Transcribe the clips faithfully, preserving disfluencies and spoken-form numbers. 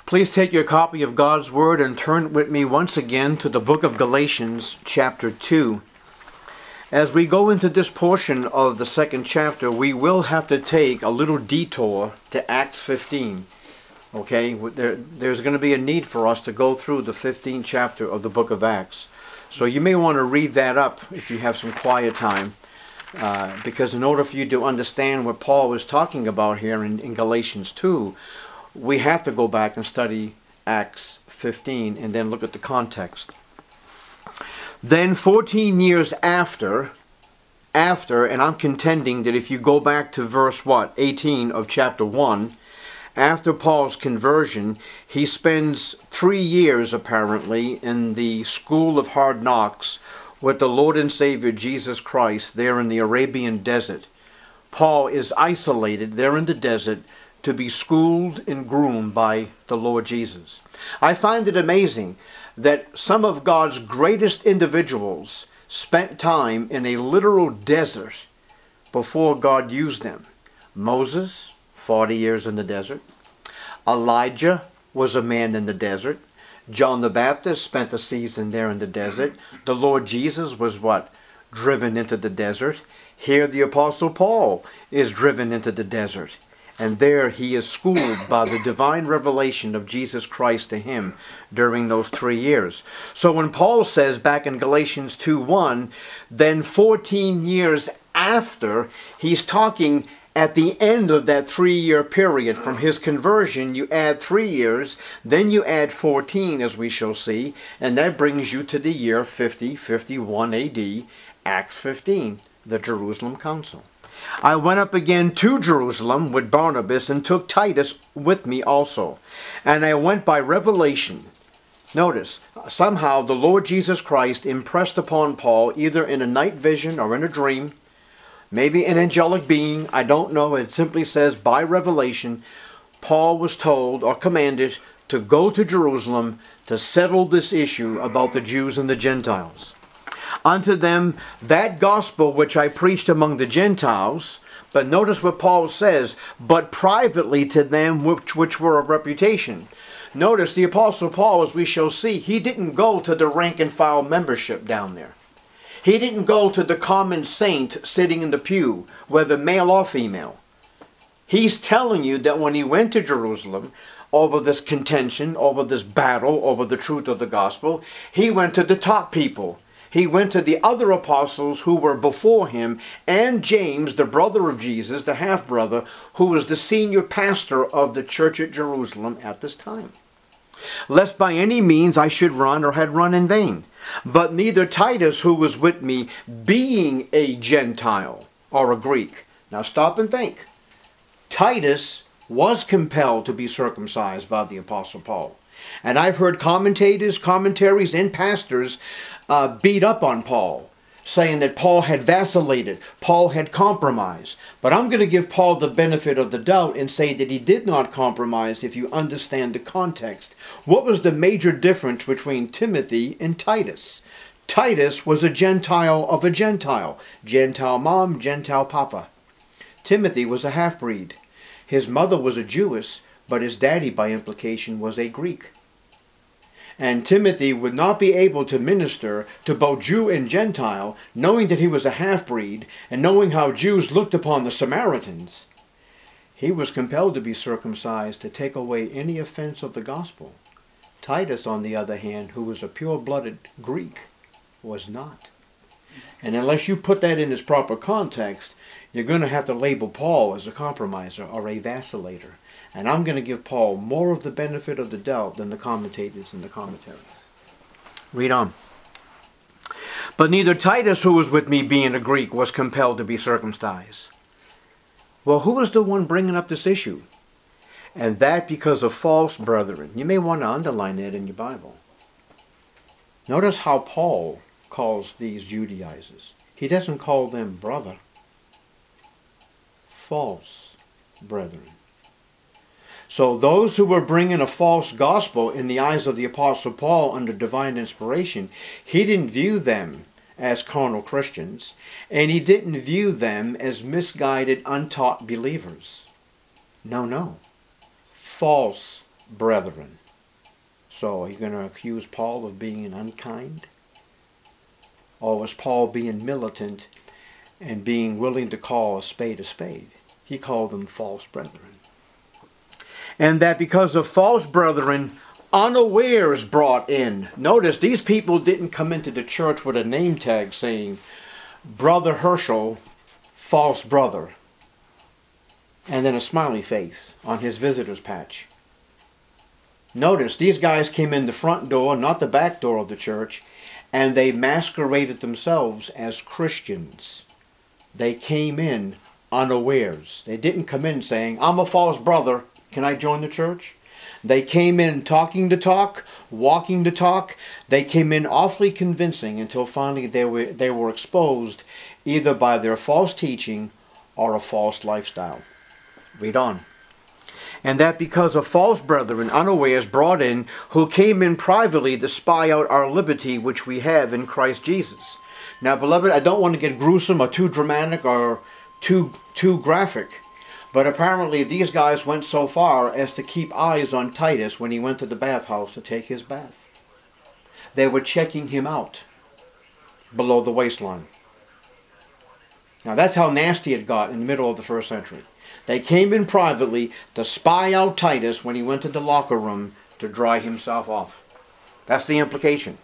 Please take your copy of God's Word and turn with me once again to the book of Galatians, chapter two. As we go into this portion of the second chapter, we will have to take a little detour to Acts fifteen. Okay, there, there's going to be a need for us to go through the fifteenth chapter of the book of Acts. So you may want to read that up if you have some quiet time. Uh, because in order for you to understand what Paul was talking about here in, in Galatians two, we have to go back and study Acts fifteen and then look at the context. Then fourteen years after, after, and I'm contending that if you go back to verse what, eighteen of chapter one, after Paul's conversion, he spends three years apparently in the school of hard knocks with the Lord and Savior Jesus Christ there in the Arabian desert. Paul is isolated there in the desert to be schooled and groomed by the Lord Jesus. I find it amazing that some of God's greatest individuals spent time in a literal desert before God used them. Moses, forty years in the desert. Elijah was a man in the desert. John the Baptist spent a season there in the desert. The Lord Jesus was what? Driven into the desert. Here the Apostle Paul is driven into the desert. And there he is schooled by the divine revelation of Jesus Christ to him during those three years. So when Paul says back in Galatians two one, then fourteen years after, he's talking at the end of that three-year period from his conversion. You add three years, then you add fourteen, as we shall see, and that brings you to the year fifty fifty-one A D, Acts fifteen, the Jerusalem Council. I went up again to Jerusalem with Barnabas and took Titus with me also. And I went by revelation. Notice, somehow the Lord Jesus Christ impressed upon Paul, either in a night vision or in a dream, maybe an angelic being, I don't know. It simply says by revelation, Paul was told or commanded to go to Jerusalem to settle this issue about the Jews and the Gentiles. Unto them that gospel which I preached among the Gentiles, but notice what Paul says, but privately to them which, which were of reputation. Notice the Apostle Paul, as we shall see, he didn't go to the rank and file membership down there. He didn't go to the common saint sitting in the pew, whether male or female. He's telling you that when he went to Jerusalem, over this contention, over this battle, over the truth of the gospel, he went to the top people. He went to the other apostles who were before him, and James, the brother of Jesus, the half-brother, who was the senior pastor of the church at Jerusalem at this time. Lest by any means I should run or had run in vain. But neither Titus, who was with me, being a Gentile or a Greek. Now stop and think. Titus was compelled to be circumcised by the Apostle Paul. And I've heard commentators, commentaries, and pastors uh, beat up on Paul, saying that Paul had vacillated, Paul had compromised. But I'm going to give Paul the benefit of the doubt and say that he did not compromise if you understand the context. What was the major difference between Timothy and Titus? Titus was a Gentile of a Gentile. Gentile mom, Gentile papa. Timothy was a half-breed. His mother was a Jewess, but his daddy, by implication, was a Greek. And Timothy would not be able to minister to both Jew and Gentile, knowing that he was a half-breed, and knowing how Jews looked upon the Samaritans. He was compelled to be circumcised to take away any offense of the gospel. Titus, on the other hand, who was a pure-blooded Greek, was not. And unless you put that in its proper context, you're going to have to label Paul as a compromiser or a vacillator. And I'm going to give Paul more of the benefit of the doubt than the commentators and the commentaries. Read on. But neither Titus, who was with me being a Greek, was compelled to be circumcised. Well, who was the one bringing up this issue? And that because of false brethren. You may want to underline that in your Bible. Notice how Paul calls these Judaizers. He doesn't call them brother. False brethren. So those who were bringing a false gospel in the eyes of the Apostle Paul under divine inspiration, he didn't view them as carnal Christians, and he didn't view them as misguided, untaught believers. No, no. False brethren. So are you going to accuse Paul of being unkind? Or was Paul being militant and being willing to call a spade a spade? He called them false brethren. And that because of false brethren, unawares brought in. Notice these people didn't come into the church with a name tag saying, Brother Herschel, false brother, and then a smiley face on his visitor's patch. Notice these guys came in the front door, not the back door of the church, and they masqueraded themselves as Christians. They came in unawares. They didn't come in saying, I'm a false brother, can I join the church? They came in talking the talk, walking the talk. They came in awfully convincing until finally they were, they were exposed either by their false teaching or a false lifestyle. Read on. And that because of false brethren unawares brought in, who came in privately to spy out our liberty which we have in Christ Jesus. Now, beloved, I don't want to get gruesome or too dramatic or too, too graphic. But apparently these guys went so far as to keep eyes on Titus when he went to the bathhouse to take his bath. They were checking him out below the waistline. Now that's how nasty it got in the middle of the first century. They came in privately to spy out Titus when he went to the locker room to dry himself off. That's the implication.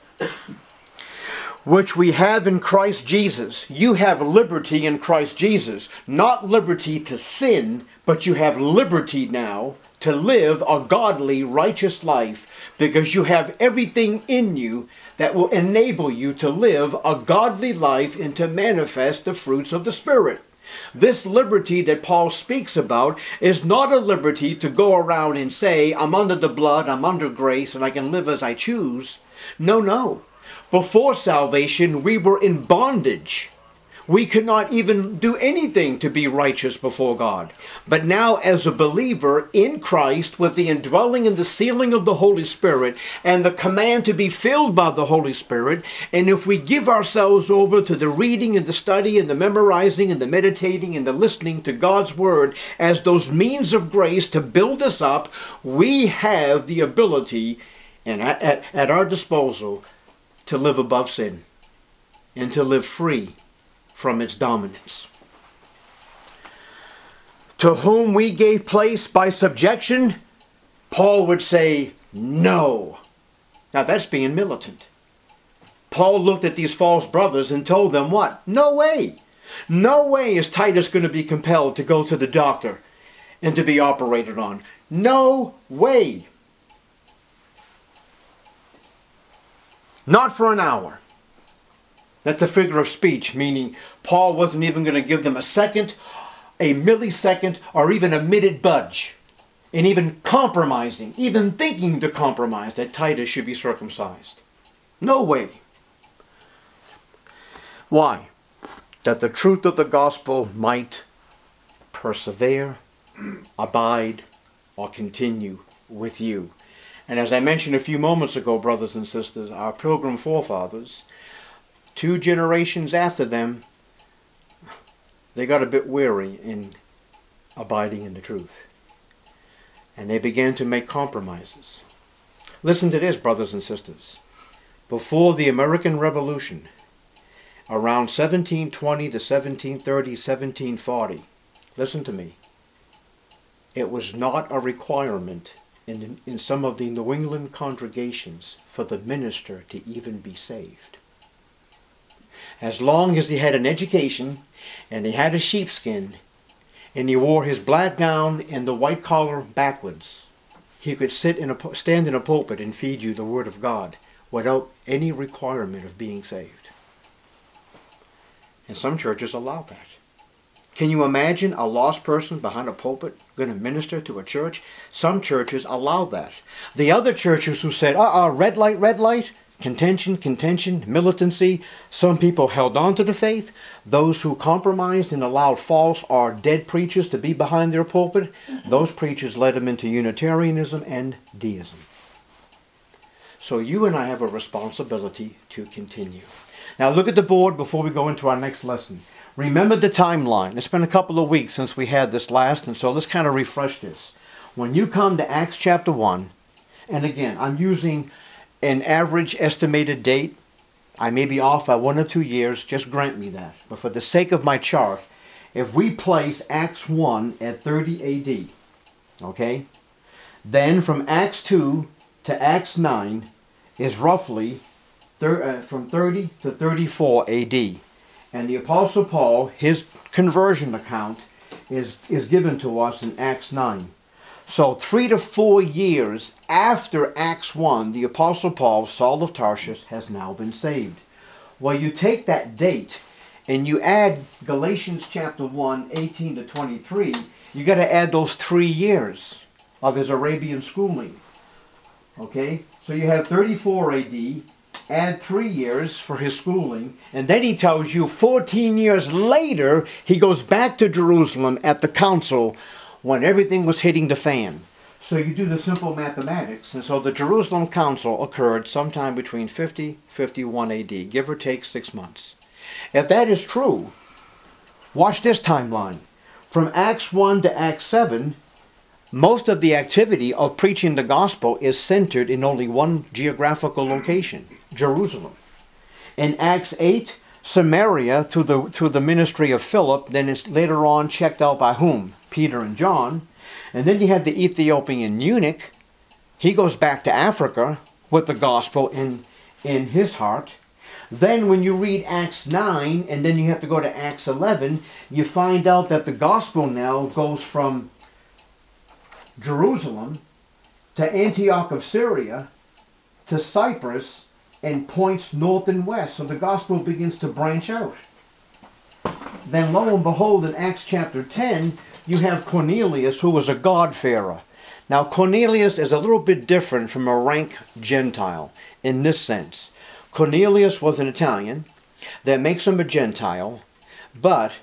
Which we have in Christ Jesus. You have liberty in Christ Jesus. Not liberty to sin, but you have liberty now to live a godly, righteous life because you have everything in you that will enable you to live a godly life and to manifest the fruits of the Spirit. This liberty that Paul speaks about is not a liberty to go around and say, I'm under the blood, I'm under grace, and I can live as I choose. No, no. Before salvation, we were in bondage. We could not even do anything to be righteous before God. But now, as a believer in Christ, with the indwelling and the sealing of the Holy Spirit, and the command to be filled by the Holy Spirit, and if we give ourselves over to the reading and the study and the memorizing and the meditating and the listening to God's Word as those means of grace to build us up, we have the ability and at, at, at our disposal to live above sin and to live free from its dominance. To whom we gave place by subjection, Paul would say, no. Now that's being militant. Paul looked at these false brothers and told them what? No way. No way is Titus going to be compelled to go to the doctor and to be operated on. No way. Not for an hour. That's a figure of speech, meaning Paul wasn't even going to give them a second, a millisecond, or even a minute budge. And even compromising, even thinking to compromise that Titus should be circumcised. No way. Why? That the truth of the gospel might persevere, abide, or continue with you. And as I mentioned a few moments ago, brothers and sisters, our pilgrim forefathers, two generations after them, they got a bit weary in abiding in the truth. And they began to make compromises. Listen to this, brothers and sisters. Before the American Revolution, around seventeen twenty to seventeen thirty, seventeen forty, listen to me, it was not a requirement in, in some of the New England congregations for the minister to even be saved. As long as he had an education, and he had a sheepskin, and he wore his black gown and the white collar backwards, he could sit in a, stand in a pulpit and feed you the Word of God without any requirement of being saved. And some churches allow that. Can you imagine a lost person behind a pulpit going to minister to a church? Some churches allow that. The other churches who said, uh-uh, red light, red light, contention, contention, militancy, some people held on to the faith. Those who compromised and allowed false or dead preachers to be behind their pulpit, those preachers led them into Unitarianism and deism. So you and I have a responsibility to continue. Now look at the board before we go into our next lesson. Remember the timeline. It's been a couple of weeks since we had this last, and so let's kind of refresh this. When you come to Acts chapter one, and again, I'm using an average estimated date. I may be off by one or two years, just grant me that. But for the sake of my chart, if we place Acts one at thirty A D, okay, then from Acts two to Acts nine is roughly thir- uh, from thirty to thirty-four A D. And the Apostle Paul, his conversion account, is, is given to us in Acts nine. So three to four years after Acts one, the Apostle Paul, Saul of Tarsus, has now been saved. Well, you take that date and you add Galatians chapter one, eighteen to twenty-three, you got to add those three years of his Arabian schooling. Okay? So you have thirty-four A D, add three years for his schooling, and then he tells you fourteen years later, he goes back to Jerusalem at the council when everything was hitting the fan. So you do the simple mathematics, and so the Jerusalem council occurred sometime between fifty, fifty-one A D, give or take six months. If that is true, watch this timeline. From Acts one to Acts seven, most of the activity of preaching the gospel is centered in only one geographical location, Jerusalem. In Acts eight, Samaria, through the, through the ministry of Philip, then it's later on checked out by whom? Peter and John. And then you have the Ethiopian eunuch. He goes back to Africa with the gospel in, in his heart. Then when you read Acts nine, and then you have to go to Acts eleven, you find out that the gospel now goes from Jerusalem to Antioch of Syria to Cyprus and points north and west. So the gospel begins to branch out. Then lo and behold, in Acts chapter ten, you have Cornelius, who was a God-fearer. Now Cornelius is a little bit different from a rank Gentile in this sense. Cornelius was an Italian. That makes him a Gentile, but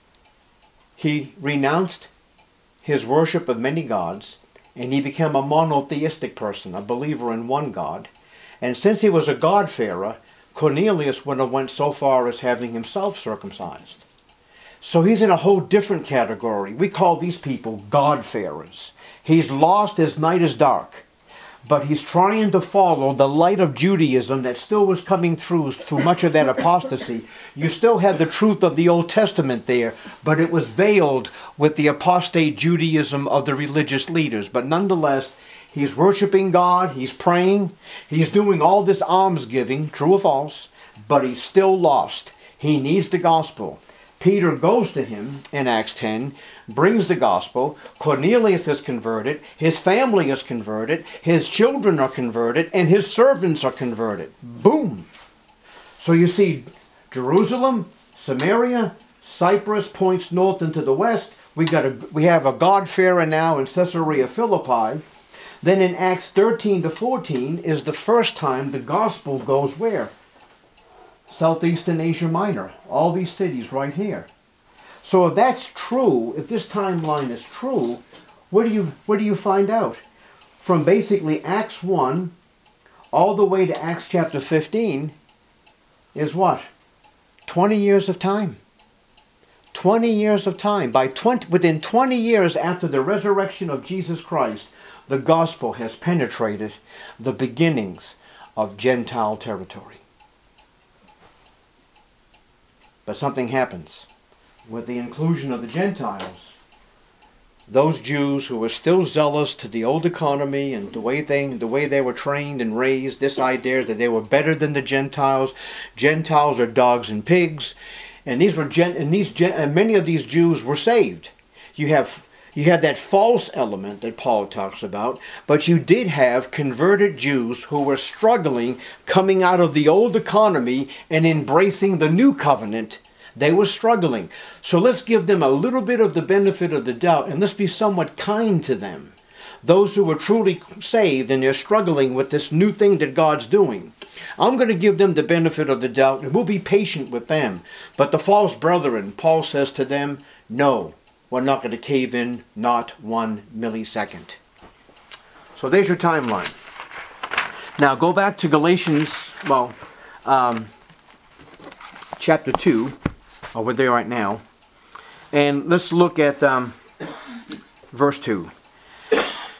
he renounced his worship of many gods, and he became a monotheistic person, a believer in one God. And since he was a God-fearer, Cornelius would have went so far as having himself circumcised. So he's in a whole different category. We call these people God-fearers. He's lost as night is dark, but he's trying to follow the light of Judaism that still was coming through through much of that apostasy. You still had the truth of the Old Testament there, but it was veiled with the apostate Judaism of the religious leaders. But nonetheless, he's worshiping God, he's praying, he's doing all this almsgiving, true or false, but he's still lost. He needs the gospel. Peter goes to him in Acts ten, brings the gospel. Cornelius is converted. His family is converted. His children are converted. And his servants are converted. Boom! So you see Jerusalem, Samaria, Cyprus points north into the west. We, got a, we have a God-fearer now in Caesarea Philippi. Then in Acts thirteen to fourteen is the first time the gospel goes where? Southeastern Asia Minor, all these cities right here. So if that's true, if this timeline is true, what do you what do you find out? From basically Acts one all the way to Acts chapter fifteen is what? twenty years of time. twenty years of time. By twenty, within twenty years after the resurrection of Jesus Christ, the gospel has penetrated the beginnings of Gentile territory. But something happens. With the inclusion of the Gentiles, those Jews who were still zealous to the old economy and the way they, the way they were trained and raised, this idea that they were better than the Gentiles. Gentiles are dogs and pigs. And these were gen, and these and many of these Jews were saved. You have you have that false element that Paul talks about, but you did have converted Jews who were struggling coming out of the old economy and embracing the new covenant. They were struggling. So let's give them a little bit of the benefit of the doubt, and let's be somewhat kind to them. Those who were truly saved and they're struggling with this new thing that God's doing. I'm going to give them the benefit of the doubt, and we'll be patient with them. But the false brethren, Paul says to them, no, we're not going to cave in, not one millisecond. So there's your timeline. Now go back to Galatians, well, um, chapter two. Oh, we're there right now. And let's look at um, verse two.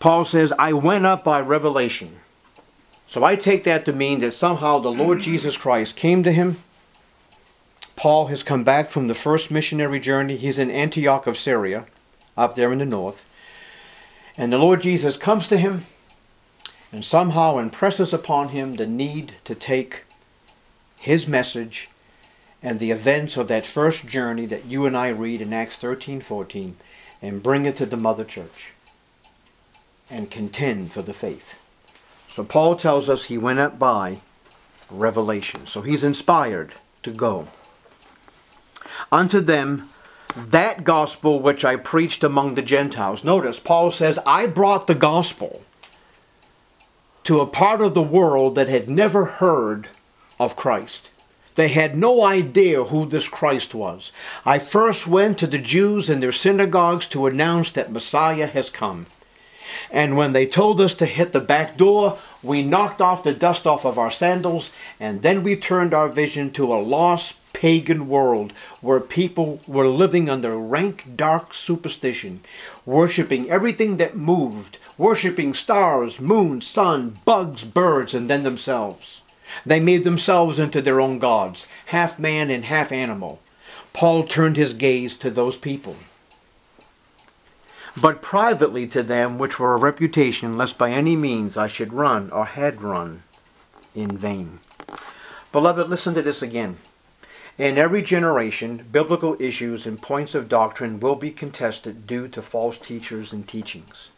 Paul says, I went up by revelation. So I take that to mean that somehow the Lord Jesus Christ came to him. Paul has come back from the first missionary journey. He's in Antioch of Syria, up there in the north. And the Lord Jesus comes to him and somehow impresses upon him the need to take his message and the events of that first journey that you and I read in Acts thirteen fourteen and bring it to the mother church and contend for the faith. So Paul tells us he went up by revelation. So he's inspired to go. Unto them that gospel which I preached among the Gentiles. Notice, Paul says, I brought the gospel to a part of the world that had never heard of Christ. They had no idea who this Christ was. I first went to the Jews in their synagogues to announce that Messiah has come. And when they told us to hit the back door, we knocked off the dust off of our sandals, and then we turned our vision to a lost pagan world where people were living under rank dark superstition, worshiping everything that moved, worshiping stars, moon, sun, bugs, birds, and then themselves. They made themselves into their own gods, half man and half animal. Paul turned his gaze to those people. But privately to them which were a reputation, lest by any means I should run or had run in vain. Beloved, listen to this again. In every generation, biblical issues and points of doctrine will be contested due to false teachers and teachings.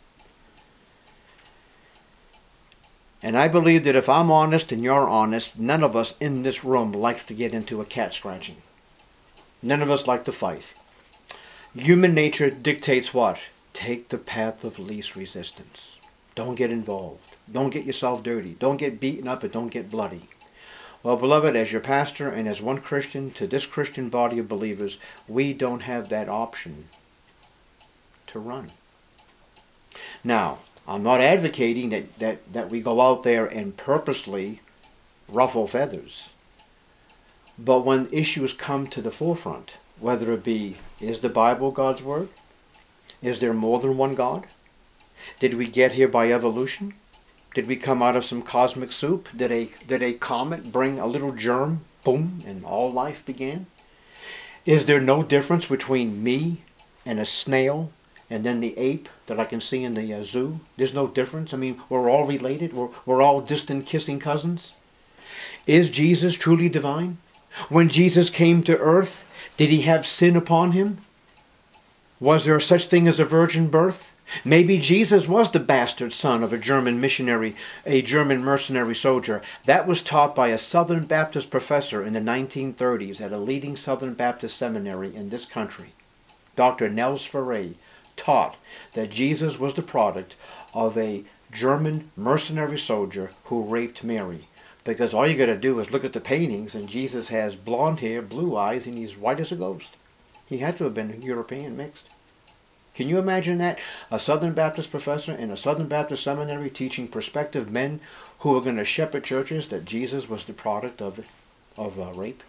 And I believe that if I'm honest and you're honest, none of us in this room likes to get into a cat scratching. None of us like to fight. Human nature dictates what? Take the path of least resistance. Don't get involved. Don't get yourself dirty. Don't get beaten up and don't get bloody. Well, beloved, as your pastor and as one Christian to this Christian body of believers, we don't have that option to run. Now, I'm not advocating that, that, that we go out there and purposely ruffle feathers. But when issues come to the forefront, whether it be, is the Bible God's Word? Is there more than one God? Did we get here by evolution? Did we come out of some cosmic soup? Did a, did a comet bring a little germ, boom, and all life began? Is there no difference between me and a snail and then the ape that I can see in the uh, zoo? There's no difference. I mean, we're all related. We're, we're all distant kissing cousins. Is Jesus truly divine? When Jesus came to earth, did he have sin upon him? Was there such thing as a virgin birth? Maybe Jesus was the bastard son of a German missionary, a German mercenary soldier. That was taught by a Southern Baptist professor in the nineteen thirties at a leading Southern Baptist seminary in this country. Doctor Nels Ferre taught that Jesus was the product of a German mercenary soldier who raped Mary. Because all you got to do is look at the paintings and Jesus has blonde hair, blue eyes, and he's white as a ghost. He had to have been European mixed. Can you imagine that? A Southern Baptist professor in a Southern Baptist seminary teaching prospective men who are going to shepherd churches that Jesus was the product of, of uh, rape?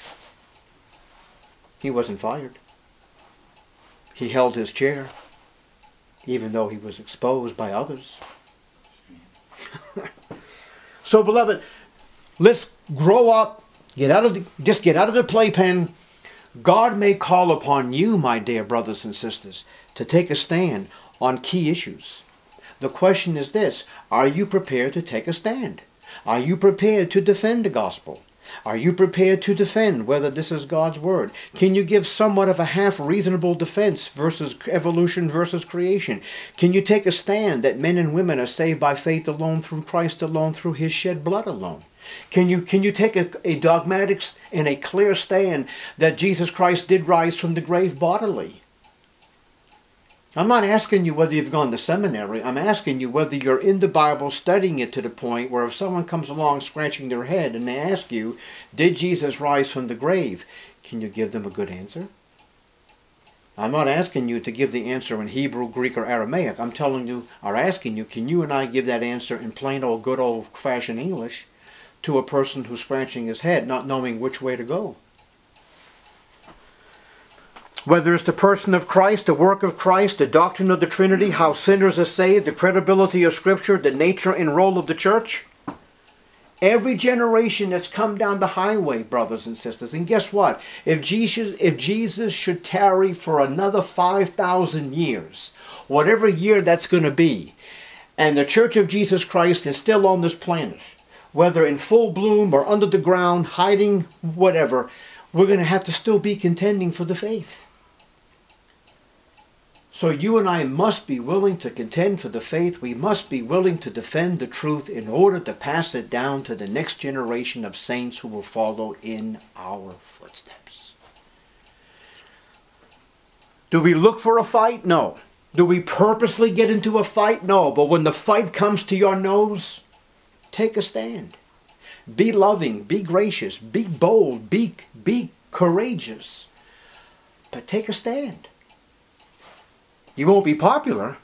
He wasn't fired. He held his chair, even though he was exposed by others. So, beloved, let's grow up, get out of the, just get out of the playpen. God may call upon you, my dear brothers and sisters, to take a stand on key issues. The question is this: are you prepared to take a stand? Are you prepared to defend the gospel? Are you prepared to defend whether this is God's word? Can you give somewhat of a half-reasonable defense versus evolution versus creation? Can you take a stand that men and women are saved by faith alone, through Christ alone, through his shed blood alone? Can you, can you take a, a dogmatic and a clear stand that Jesus Christ did rise from the grave bodily? I'm not asking you whether you've gone to seminary. I'm asking you whether you're in the Bible studying it to the point where if someone comes along scratching their head and they ask you, did Jesus rise from the grave? Can you give them a good answer? I'm not asking you to give the answer in Hebrew, Greek, or Aramaic. I'm telling you, or asking you, can you and I give that answer in plain old good old-fashioned English to a person who's scratching his head, not knowing which way to go? Whether it's the person of Christ, the work of Christ, the doctrine of the Trinity, how sinners are saved, the credibility of Scripture, the nature and role of the church. Every generation that's come down the highway, brothers and sisters. And guess what? If Jesus, if Jesus should tarry for another five thousand years, whatever year that's going to be, and the Church of Jesus Christ is still on this planet, whether in full bloom or under the ground, hiding, whatever, we're going to have to still be contending for the faith. So you and I must be willing to contend for the faith. We must be willing to defend the truth in order to pass it down to the next generation of saints who will follow in our footsteps. Do we look for a fight? No. Do we purposely get into a fight? No. But when the fight comes to your nose, take a stand. Be loving, be gracious, be bold, be, be courageous. But take a stand. You won't be popular.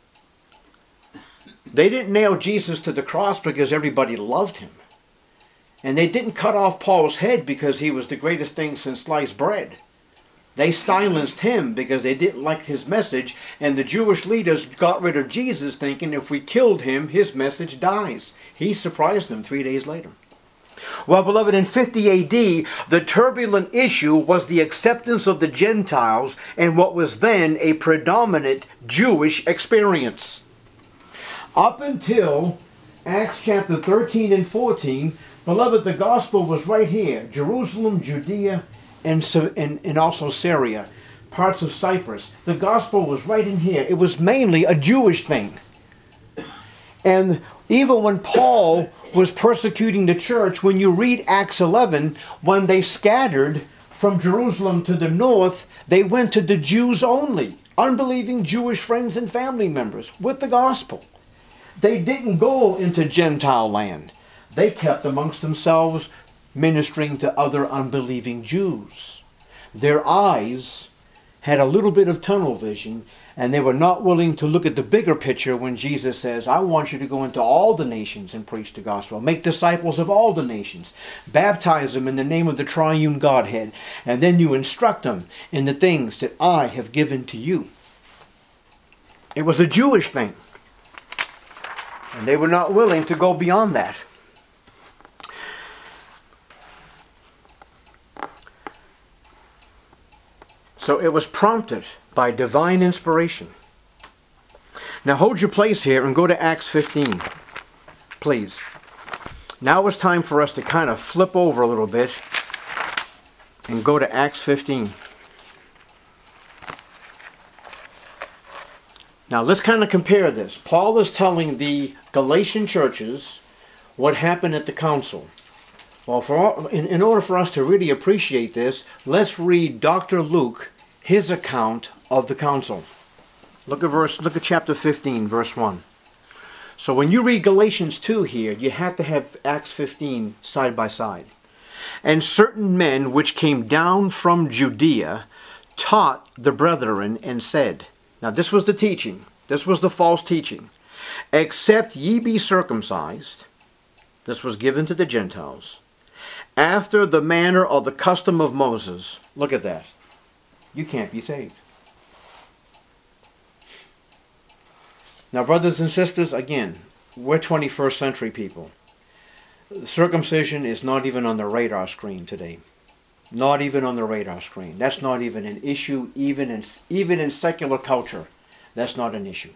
They didn't nail Jesus to the cross because everybody loved him. And they didn't cut off Paul's head because he was the greatest thing since sliced bread. They silenced him because they didn't like his message, and the Jewish leaders got rid of Jesus thinking if we killed him, his message dies. He surprised them three days later. Well, beloved, in fifty A D, the turbulent issue was the acceptance of the Gentiles in what was then a predominant Jewish experience. Up until Acts chapter thirteen and fourteen, beloved, the gospel was right here. Jerusalem, Judea, and, and, and also Syria, parts of Cyprus. The gospel was right in here. It was mainly a Jewish thing. And even when Paul was persecuting the church, when you read Acts eleven, when they scattered from Jerusalem to the north, they went to the Jews only, unbelieving Jewish friends and family members with the gospel. They didn't go into Gentile land. They kept amongst themselves, ministering to other unbelieving Jews. Their eyes had a little bit of tunnel vision, and they were not willing to look at the bigger picture when Jesus says, I want you to go into all the nations and preach the gospel. Make disciples of all the nations. Baptize them in the name of the triune Godhead. And then you instruct them in the things that I have given to you. It was a Jewish thing. And they were not willing to go beyond that. So it was prompted by divine inspiration. Now hold your place here and go to Acts fifteen, please. Now it's time for us to kind of flip over a little bit and go to Acts fifteen. Now let's kind of compare this. Paul is telling the Galatian churches what happened at the council. Well, for all, in, in order for us to really appreciate this, let's read Doctor Luke, his account of the council. Look at verse. Look at chapter fifteen, verse one. So when you read Galatians two here, you have to have Acts fifteen side by side. And certain men which came down from Judea taught the brethren and said, now this was the teaching, this was the false teaching, except ye be circumcised, this was given to the Gentiles, after the manner of the custom of Moses. Look at that. You can't be saved. Now, brothers and sisters, again, we're twenty-first century people. Circumcision is not even on the radar screen today. Not even on the radar screen. That's not even an issue, even in, even in secular culture. That's not an issue.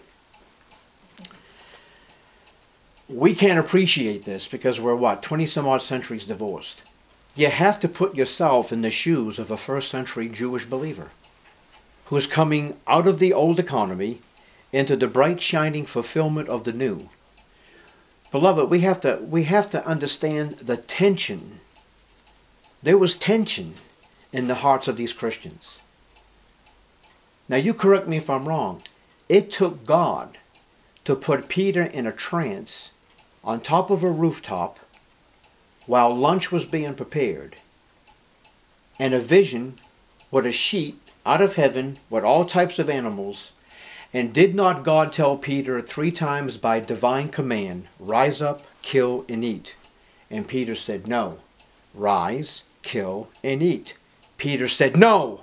We can't appreciate this because we're, what, twenty some odd centuries divorced. You have to put yourself in the shoes of a first century Jewish believer who's coming out of the old economy into the bright shining fulfillment of the new. Beloved, we have to, we have to understand the tension. There was tension in the hearts of these Christians. Now you correct me if I'm wrong. It took God to put Peter in a trance on top of a rooftop while lunch was being prepared, and a vision with a sheet out of heaven with all types of animals. And did not God tell Peter three times by divine command, rise up, kill, and eat? And Peter said, no. Rise, kill, and eat. Peter said, no.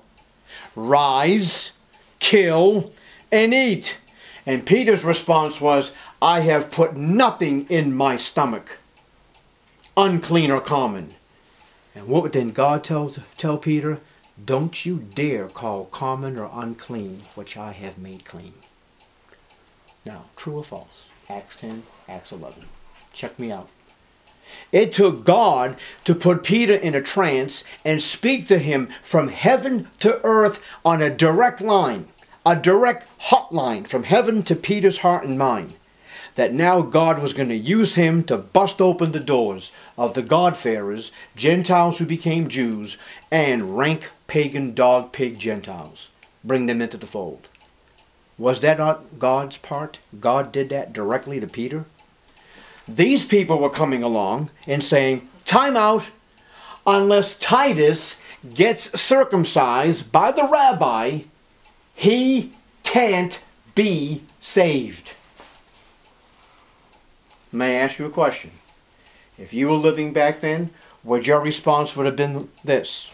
Rise, kill, and eat. And Peter's response was, I have put nothing in my stomach, unclean or common. And what would then God tell, tell Peter? Don't you dare call common or unclean which I have made clean. Now, true or false? Acts ten, Acts eleven. Check me out. It took God to put Peter in a trance and speak to him from heaven to earth on a direct line, a direct hotline from heaven to Peter's heart and mind, that now God was going to use him to bust open the doors of the God-fearers, Gentiles who became Jews, and rank pagan dog pig Gentiles. Bring them into the fold. Was that not God's part? God did that directly to Peter? These people were coming along and saying, time out, unless Titus gets circumcised by the rabbi, he can't be saved. May I ask you a question? If you were living back then, would your response would have been this?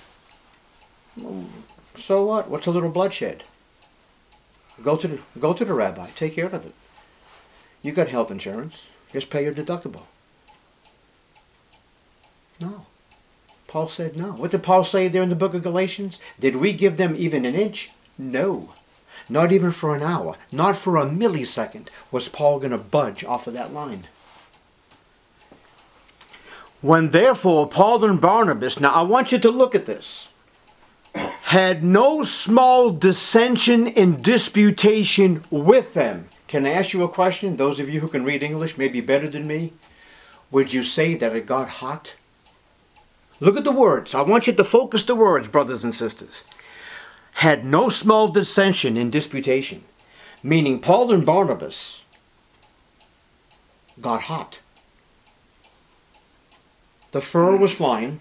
So what? What's a little bloodshed? Go to the, go to the rabbi. Take care of it. You got health insurance. Just pay your deductible. No. Paul said no. What did Paul say there in the book of Galatians? Did we give them even an inch? No. Not even for an hour. Not for a millisecond was Paul going to budge off of that line. When therefore Paul and Barnabas, now I want you to look at this, had no small dissension and disputation with them. Can I ask you a question? Those of you who can read English, maybe better than me. Would you say that it got hot? Look at the words. I want you to focus the words, brothers and sisters. Had no small dissension in disputation. Meaning Paul and Barnabas got hot. The fur was flying.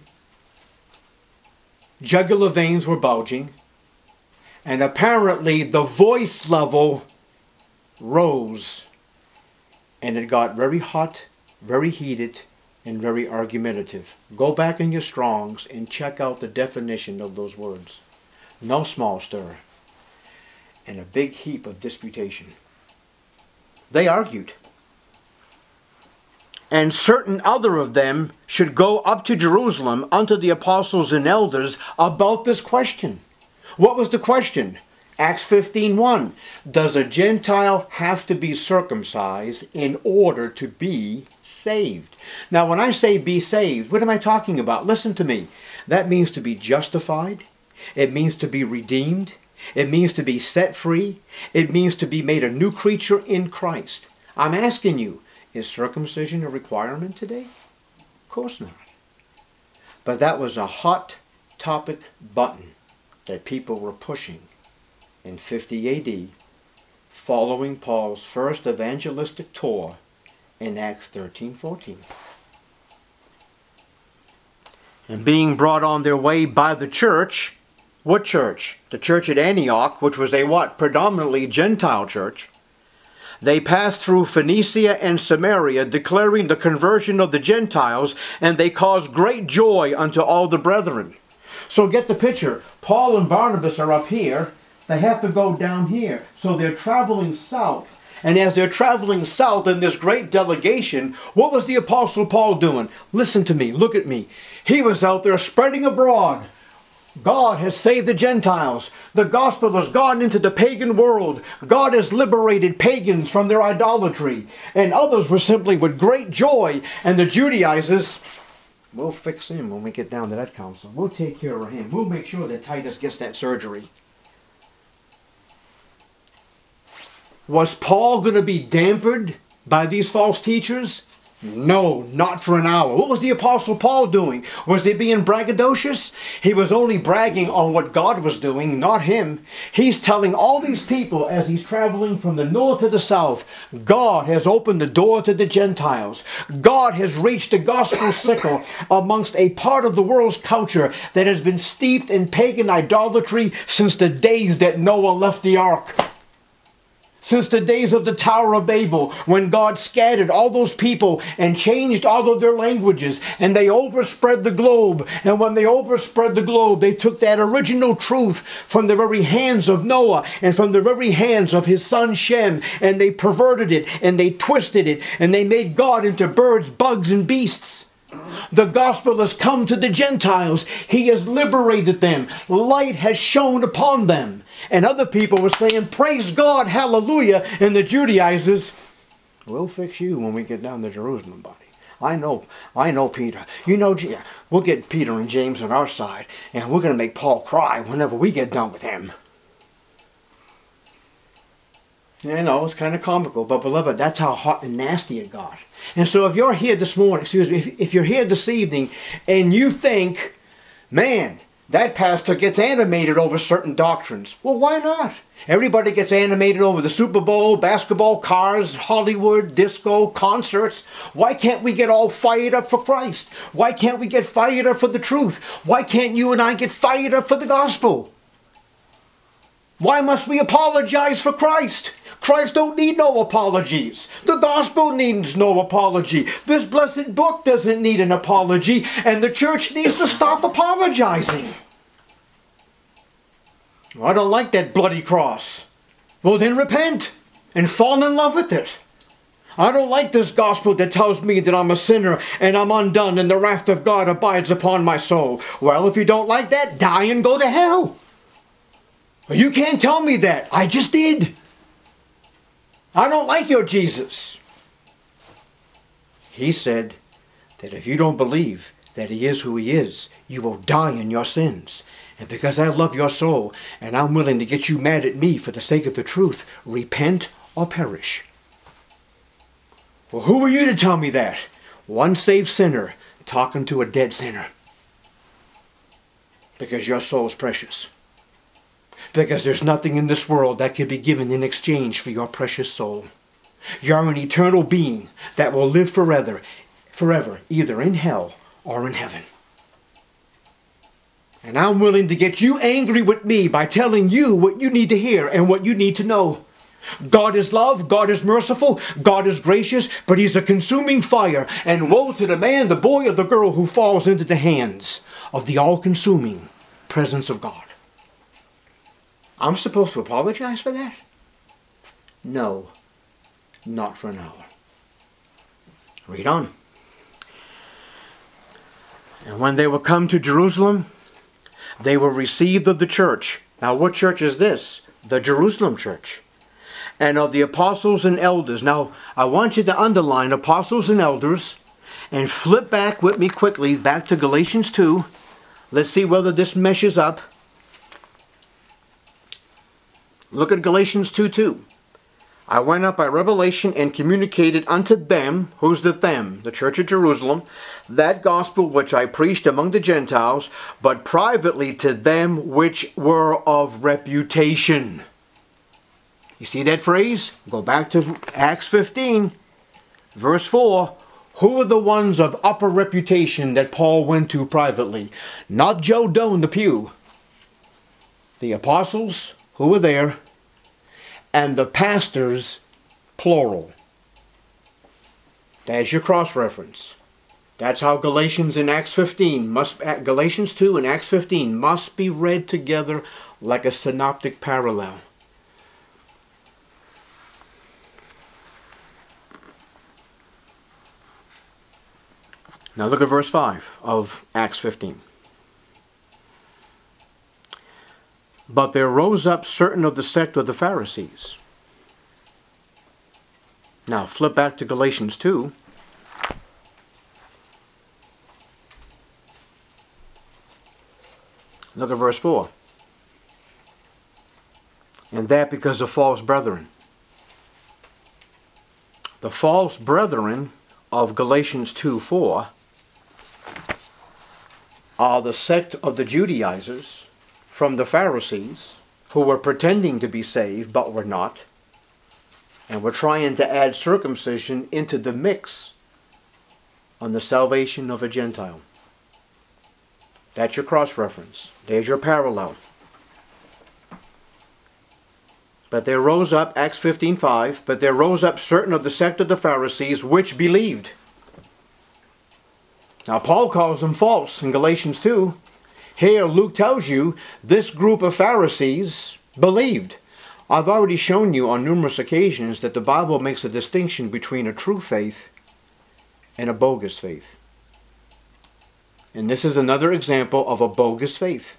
Jugular veins were bulging. And apparently the voice level rose, and it got very hot, very heated, and very argumentative. Go back in your Strongs and check out the definition of those words. No small stir, and a big heap of disputation. They argued. And certain other of them should go up to Jerusalem unto the apostles and elders about this question. What was the question? Acts fifteen one. Does a Gentile have to be circumcised in order to be saved? Now when I say be saved, what am I talking about? Listen to me. That means to be justified. It means to be redeemed. It means to be set free. It means to be made a new creature in Christ. I'm asking you, is circumcision a requirement today? Of course not. But that was a hot topic button that people were pushing in fifty A D, following Paul's first evangelistic tour in Acts thirteen fourteen. And being brought on their way by the church, what church? The church at Antioch, which was a what? Predominantly Gentile church. They passed through Phoenicia and Samaria, declaring the conversion of the Gentiles, and they caused great joy unto all the brethren. So get the picture. Paul and Barnabas are up here. They have to go down here. So they're traveling south. And as they're traveling south in this great delegation, what was the Apostle Paul doing? Listen to me. Look at me. He was out there spreading abroad. God has saved the Gentiles. The gospel has gone into the pagan world. God has liberated pagans from their idolatry. And others were simply with great joy. And the Judaizers, we'll fix him when we get down to that council. We'll take care of him. We'll make sure that Titus gets that surgery. Was Paul going to be dampened by these false teachers? No, not for an hour. What was the Apostle Paul doing? Was he being braggadocious? He was only bragging on what God was doing, not him. He's telling all these people as he's traveling from the north to the south, God has opened the door to the Gentiles. God has reached the gospel sickle amongst a part of the world's culture that has been steeped in pagan idolatry since the days that Noah left the ark. Since the days of the Tower of Babel, when God scattered all those people and changed all of their languages, and they overspread the globe. And when they overspread the globe, they took that original truth from the very hands of Noah and from the very hands of his son Shem, and they perverted it, and they twisted it, and they made God into birds, bugs, and beasts. The gospel has come to the Gentiles. He has liberated them. Light has shone upon them. And other people were saying, praise God, hallelujah. And the Judaizers, we'll fix you when we get down to Jerusalem, buddy. I know, I know Peter. You know, we'll get Peter and James on our side, and we're going to make Paul cry whenever we get done with him. You know, it's kind of comical, but beloved, that's how hot and nasty it got. And so if you're here this morning, excuse me, if, if you're here this evening, and you think, man, that pastor gets animated over certain doctrines. Well, why not? Everybody gets animated over the Super Bowl, basketball, cars, Hollywood, disco, concerts. Why can't we get all fired up for Christ? Why can't we get fired up for the truth? Why can't you and I get fired up for the gospel? Why must we apologize for Christ? Christ don't need no apologies. The gospel needs no apology. This blessed book doesn't need an apology, and the church needs to stop apologizing. I don't like that bloody cross. Well, then repent and fall in love with it. I don't like this gospel that tells me that I'm a sinner and I'm undone and the wrath of God abides upon my soul. Well, if you don't like that, die and go to hell. You can't tell me that. I just did. I don't like your Jesus. He said that if you don't believe that he is who he is, you will die in your sins. And because I love your soul, and I'm willing to get you mad at me for the sake of the truth, repent or perish. Well, who are you to tell me that? One saved sinner talking to a dead sinner. Because your soul is precious. Because there's nothing in this world that can be given in exchange for your precious soul. You're an eternal being that will live forever, forever, either in hell or in heaven. And I'm willing to get you angry with me by telling you what you need to hear and what you need to know. God is love, God is merciful, God is gracious, but he's a consuming fire. And woe to the man, the boy, or the girl who falls into the hands of the all-consuming presence of God. I'm supposed to apologize for that? No, not for an hour. Read on. And when they were come to Jerusalem, they were received of the church. Now, what church is this? The Jerusalem church. And of the apostles and elders. Now, I want you to underline apostles and elders and flip back with me quickly back to Galatians two. Let's see whether this meshes up. Look at Galatians two two. I went up by revelation and communicated unto them, who's the them? The church of Jerusalem, that gospel which I preached among the Gentiles, but privately to them which were of reputation. You see that phrase? Go back to Acts fifteen, verse four. Who are the ones of upper reputation that Paul went to privately? Not Joe Doe in the pew. The apostles who were there, and the pastors, plural. That's your cross-reference. That's how Galatians and Acts fifteen must, Galatians two and Acts fifteen must be read together like a synoptic parallel. Now look at verse five of Acts fifteen. But there rose up certain of the sect of the Pharisees. Now flip back to Galatians two. Look at verse four. And that because of false brethren. The false brethren of Galatians two four are the sect of the Judaizers from the Pharisees, who were pretending to be saved but were not, and were trying to add circumcision into the mix on the salvation of a Gentile. That's your cross-reference. There's your parallel. But there rose up, Acts fifteen five, but there rose up certain of the sect of the Pharisees which believed. Now Paul calls them false in Galatians two. Here Luke tells you this group of Pharisees believed. I've already shown you on numerous occasions that the Bible makes a distinction between a true faith and a bogus faith. And this is another example of a bogus faith.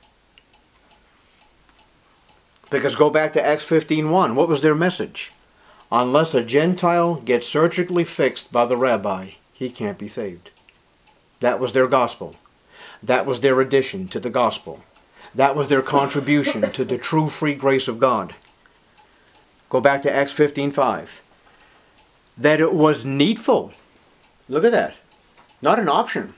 Because go back to Acts fifteen one. What was their message? Unless a Gentile gets surgically fixed by the rabbi, he can't be saved. That was their gospel. That was their addition to the gospel. That was their contribution to the true free grace of God. Go back to Acts fifteen five. That it was needful. Look at that. Not an option.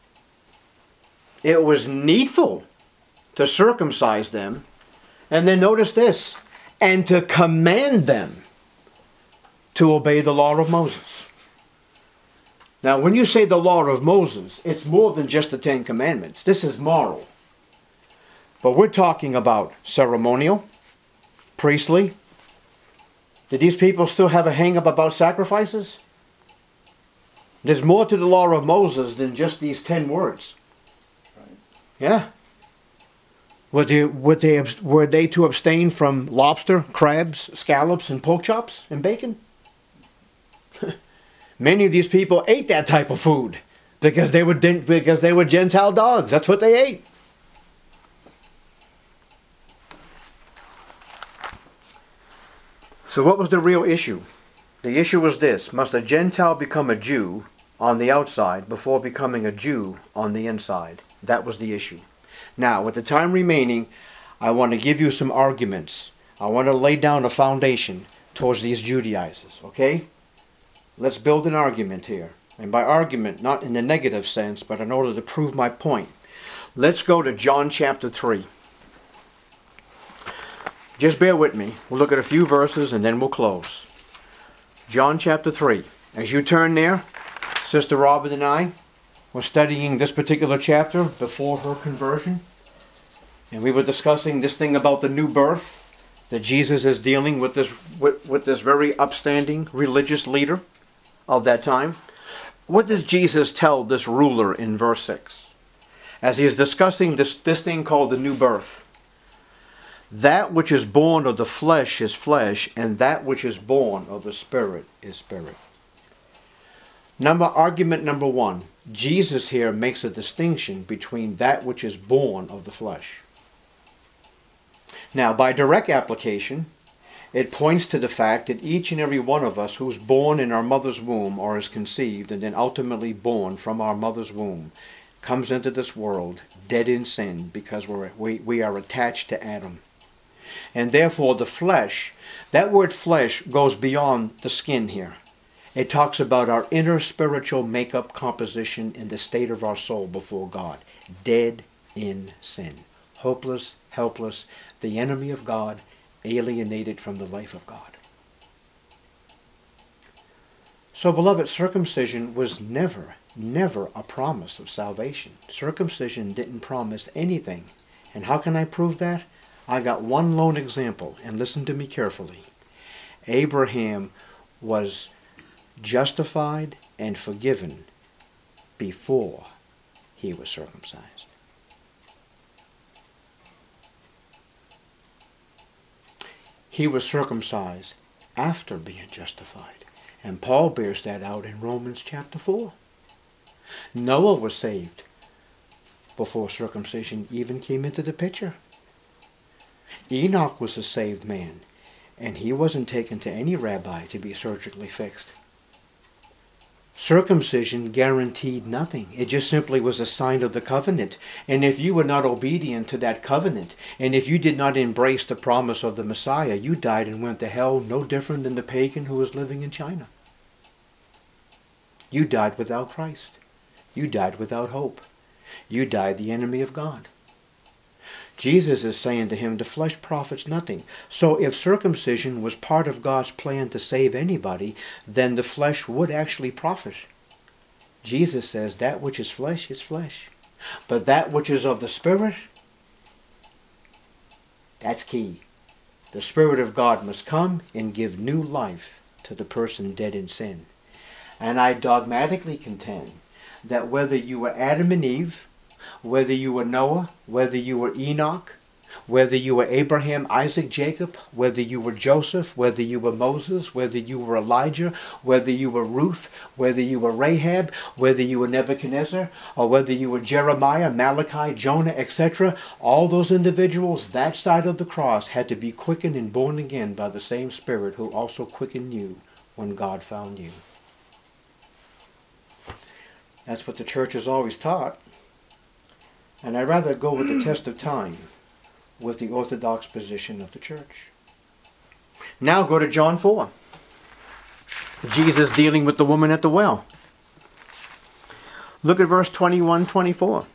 It was needful to circumcise them. And then notice this. And to command them to obey the law of Moses. Now, when you say the law of Moses, it's more than just the Ten Commandments. This is moral. But we're talking about ceremonial, priestly. Did these people still have a hang-up about sacrifices? There's more to the law of Moses than just these ten words. Right. Yeah. Were they, were, they, were they to abstain from lobster, crabs, scallops, and pork chops and bacon? Many of these people ate that type of food because they were because they were Gentile dogs. That's what they ate. So what was the real issue? The issue was this: must a Gentile become a Jew on the outside before becoming a Jew on the inside? That was the issue. Now, with the time remaining, I want to give you some arguments. I want to lay down a foundation towards these Judaizers, okay? Let's build an argument here. And by argument, not in the negative sense, but in order to prove my point. Let's go to John chapter three. Just bear with me. We'll look at a few verses and then we'll close. John chapter three. As you turn there, Sister Robert and I were studying this particular chapter before her conversion. And we were discussing this thing about the new birth, that Jesus is dealing with this, with, with this very upstanding religious leader of that time. What does Jesus tell this ruler in verse six? As he is discussing this, this thing called the new birth. That which is born of the flesh is flesh, and that which is born of the Spirit is spirit. Number argument number one. Jesus here makes a distinction between that which is born of the flesh. Now, by direct application, it points to the fact that each and every one of us who's born in our mother's womb or is conceived and then ultimately born from our mother's womb comes into this world dead in sin because we're, we, we are attached to Adam. And therefore the flesh, that word flesh goes beyond the skin here. It talks about our inner spiritual makeup, composition, in the state of our soul before God. Dead in sin. Hopeless, helpless, the enemy of God, alienated from the life of God. So, beloved, circumcision was never, never a promise of salvation. Circumcision didn't promise anything. And how can I prove that? I got one lone example, and listen to me carefully. Abraham was justified and forgiven before he was circumcised. He was circumcised after being justified. And Paul bears that out in Romans chapter four. Noah was saved before circumcision even came into the picture. Enoch was a saved man, and he wasn't taken to any rabbi to be surgically fixed. Circumcision guaranteed nothing. It just simply was a sign of the covenant. And if you were not obedient to that covenant, and if you did not embrace the promise of the Messiah, you died and went to hell no different than the pagan who was living in China. You died without Christ. You died without hope. You died the enemy of God. Jesus is saying to him, the flesh profits nothing. So if circumcision was part of God's plan to save anybody, then the flesh would actually profit. Jesus says that which is flesh is flesh. But that which is of the Spirit, that's key. The Spirit of God must come and give new life to the person dead in sin. And I dogmatically contend that whether you were Adam and Eve, whether you were Noah, whether you were Enoch, whether you were Abraham, Isaac, Jacob, whether you were Joseph, whether you were Moses, whether you were Elijah, whether you were Ruth, whether you were Rahab, whether you were Nebuchadnezzar, or whether you were Jeremiah, Malachi, Jonah, et cetera, all those individuals that side of the cross had to be quickened and born again by the same Spirit who also quickened you when God found you. That's what the church has always taught. And I'd rather go with the test of time with the orthodox position of the church. Now go to John four. Jesus dealing with the woman at the well. Look at verse twenty-one, twenty-four.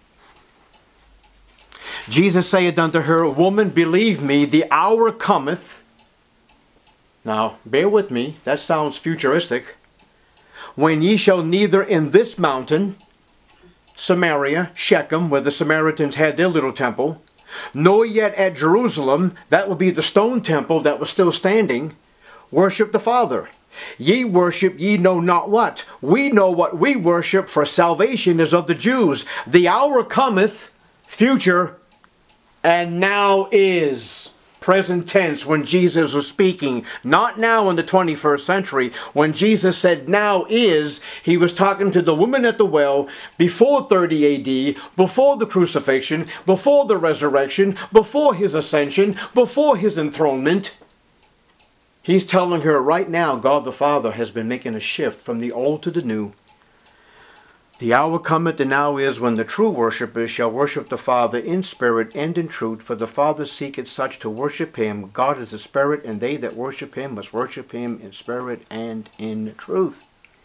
Jesus saith unto her, Woman, believe me, the hour cometh. Now, bear with me, that sounds futuristic. When ye shall neither in this mountain, Samaria, Shechem, where the Samaritans had their little temple, nor yet at Jerusalem, that would be the stone temple that was still standing, worship the Father. Ye worship ye know not what. We know what we worship, for salvation is of the Jews. The hour cometh, future, and now is. Present tense when Jesus was speaking, not now in the twenty-first century. When Jesus said now is, he was talking to the woman at the well before thirty A D, before the crucifixion, before the resurrection, before his ascension, before his enthronement. He's telling her right now, God the Father has been making a shift from the old to the new. The hour cometh and now is when the true worshippers shall worship the Father in spirit and in truth, for the Father seeketh such to worship him. God is a spirit, and they that worship him must worship him in spirit and in truth.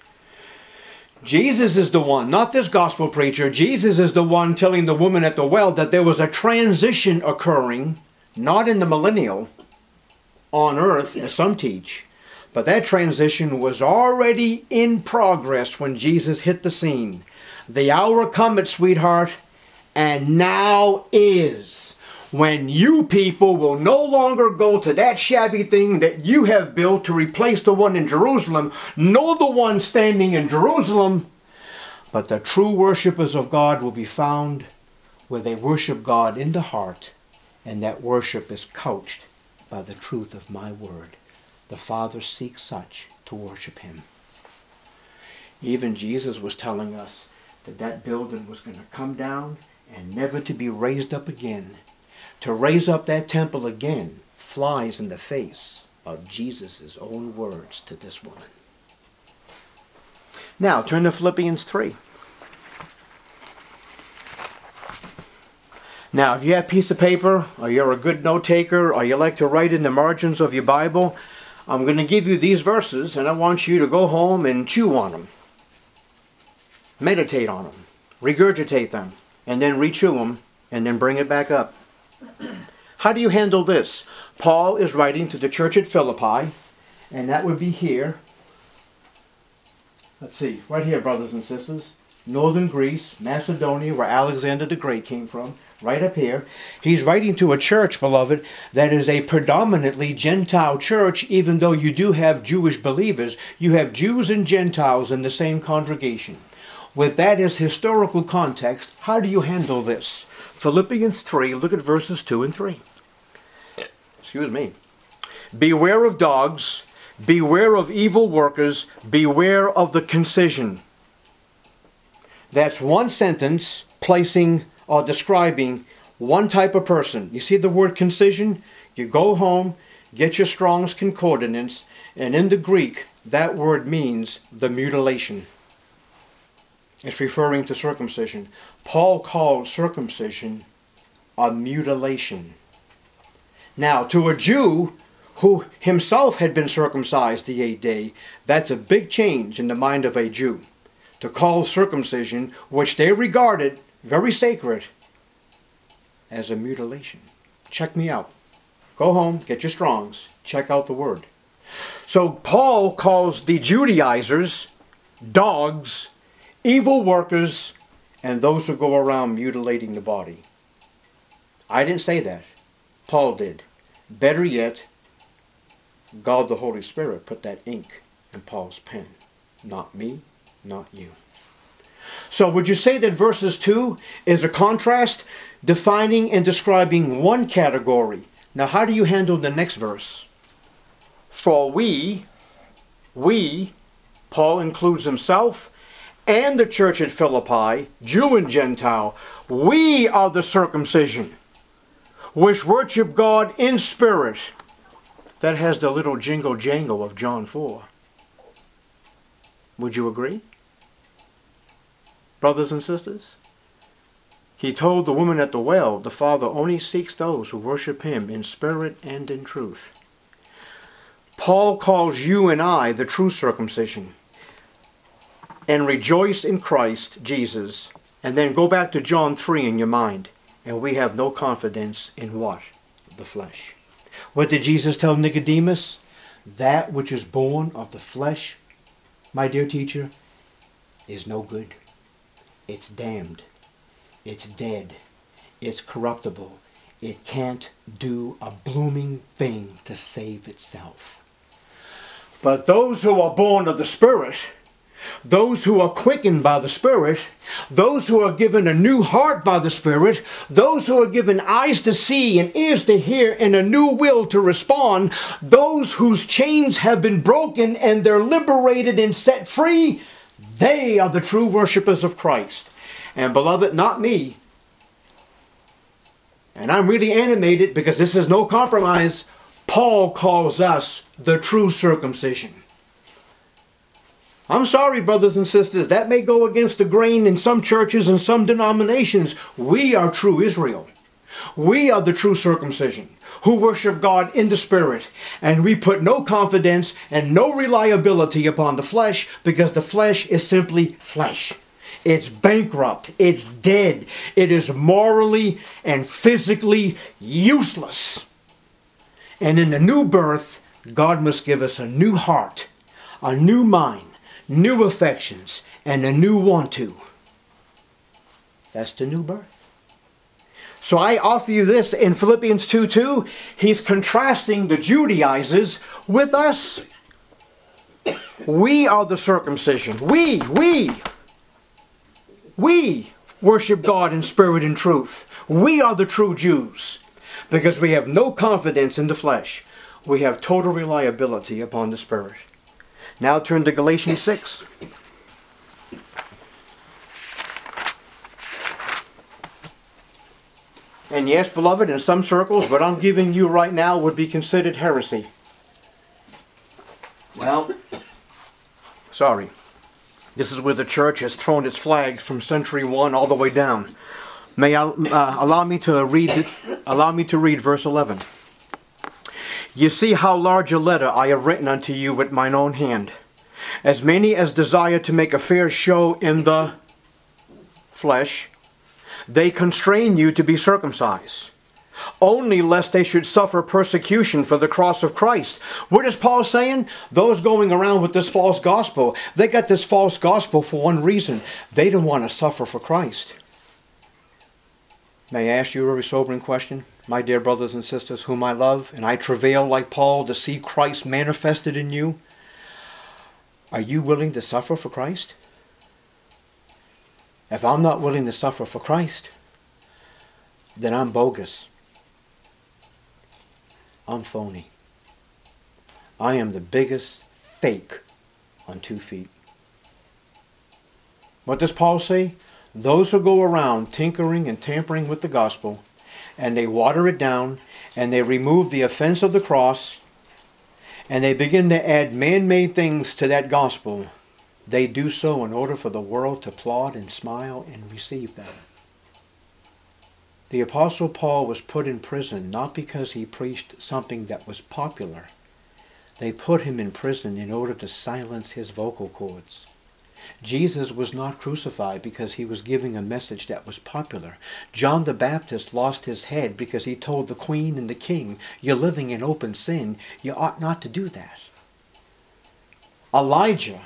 Jesus is the one, not this gospel preacher. Jesus is the one telling the woman at the well that there was a transition occurring, not in the millennial, on earth, as some teach. But that transition was already in progress when Jesus hit the scene. The hour cometh, sweetheart, and now is, when you people will no longer go to that shabby thing that you have built to replace the one in Jerusalem, nor the one standing in Jerusalem, but the true worshipers of God will be found where they worship God in the heart, and that worship is couched by the truth of my word. The Father seeks such to worship him. Even Jesus was telling us that that building was going to come down and never to be raised up again. To raise up that temple again flies in the face of Jesus' own words to this woman. Now turn to Philippians three. Now if you have a piece of paper, or you're a good note taker, or you like to write in the margins of your Bible, I'm going to give you these verses, and I want you to go home and chew on them. Meditate on them. Regurgitate them. And then rechew them, and then bring it back up. How do you handle this? Paul is writing to the church at Philippi, and that would be here. Let's see, right here, brothers and sisters. Northern Greece, Macedonia, where Alexander the Great came from. Right up here. He's writing to a church, beloved, that is a predominantly Gentile church, even though you do have Jewish believers. You have Jews and Gentiles in the same congregation. With that as historical context, how do you handle this? Philippians three, look at verses two and three. Excuse me. Beware of dogs, beware of evil workers, beware of the concision. That's one sentence placing or describing one type of person. You see the word concision? You go home, get your Strong's Concordance, and in the Greek, that word means the mutilation. It's referring to circumcision. Paul called circumcision a mutilation. Now, to a Jew who himself had been circumcised the eighth day, that's a big change in the mind of a Jew. To call circumcision, which they regarded very sacred, as a mutilation. Check me out. Go home, get your Strongs, check out the word. So Paul calls the Judaizers dogs, evil workers, and those who go around mutilating the body. I didn't say that. Paul did. Better yet, God the Holy Spirit put that ink in Paul's pen. Not me, not you. So would you say that verses two is a contrast, defining and describing one category? Now how do you handle the next verse? For we, we, Paul includes himself and the church at Philippi, Jew and Gentile, we are the circumcision, which worship God in spirit. That has the little jingle jangle of John four. Would you agree? Brothers and sisters? He told the woman at the well, the Father only seeks those who worship him in spirit and in truth. Paul calls you and I the true circumcision. And rejoice in Christ Jesus. And then go back to John three in your mind. And we have no confidence in what? The flesh. What did Jesus tell Nicodemus? That which is born of the flesh, my dear teacher, is no good. It's damned. It's dead. It's corruptible. It can't do a blooming thing to save itself. But those who are born of the Spirit, those who are quickened by the Spirit, those who are given a new heart by the Spirit, those who are given eyes to see and ears to hear and a new will to respond, those whose chains have been broken and they're liberated and set free, they are the true worshipers of Christ. And beloved, not me. And I'm really animated because this is no compromise. Paul calls us the true circumcision. I'm sorry, brothers and sisters, that may go against the grain in some churches and some denominations. We are true Israel. We are the true circumcision who worship God in the Spirit. And we put no confidence and no reliability upon the flesh because the flesh is simply flesh. It's bankrupt. It's dead. It is morally and physically useless. And in the new birth, God must give us a new heart, a new mind, new affections, and a new want to. That's the new birth. So I offer you this in Philippians two two. He's contrasting the Judaizers with us. We are the circumcision. We, we, we worship God in spirit and truth. We are the true Jews because we have no confidence in the flesh. We have total reliability upon the Spirit. Now turn to Galatians six. And yes, beloved, in some circles, what I'm giving you right now would be considered heresy. Well, sorry. This is where the church has thrown its flags from century one all the way down. May I uh, allow me to read it, allow me to read verse eleven. You see how large a letter I have written unto you with mine own hand. As many as desire to make a fair show in the flesh, they constrain you to be circumcised, only lest they should suffer persecution for the cross of Christ. What is Paul saying? Those going around with this false gospel, they got this false gospel for one reason. They don't want to suffer for Christ. May I ask you a very sobering question? My dear brothers and sisters, whom I love, and I travail like Paul to see Christ manifested in you. Are you willing to suffer for Christ? If I'm not willing to suffer for Christ, then I'm bogus. I'm phony. I am the biggest fake on two feet. What does Paul say? Those who go around tinkering and tampering with the gospel, and they water it down, and they remove the offense of the cross, and they begin to add man-made things to that gospel, they do so in order for the world to applaud and smile and receive them. The Apostle Paul was put in prison not because he preached something that was popular. They put him in prison in order to silence his vocal cords. Jesus was not crucified because he was giving a message that was popular. John the Baptist lost his head because he told the queen and the king, you're living in open sin. You ought not to do that. Elijah